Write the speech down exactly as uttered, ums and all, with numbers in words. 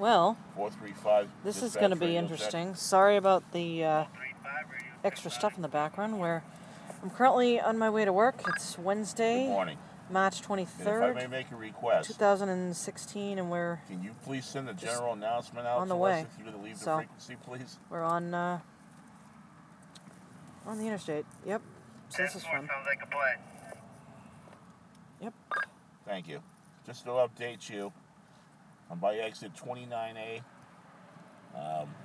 Well, four three five. this is going to be interesting. Check. Sorry about the uh, extra stuff in the background. Where I'm currently on my way to work. It's Wednesday, Good morning. March twenty-third, and if I may make a request, two thousand sixteen, and we're can you please send a general announcement out on the to way. us if you would leave so, the frequency, please? We're on uh, on the interstate. Yep. So this is fun. Sounds like a play. Yep. Thank you. Just to update you, I'm by exit twenty-nine A. Um,